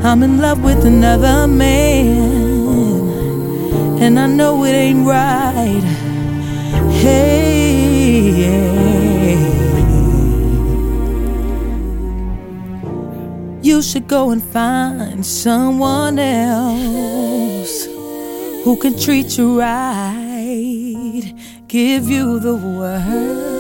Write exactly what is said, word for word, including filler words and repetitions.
I'm in love with another man, and I know it ain't right. Hey, you should go and find someone else who can treat you right, give you the world.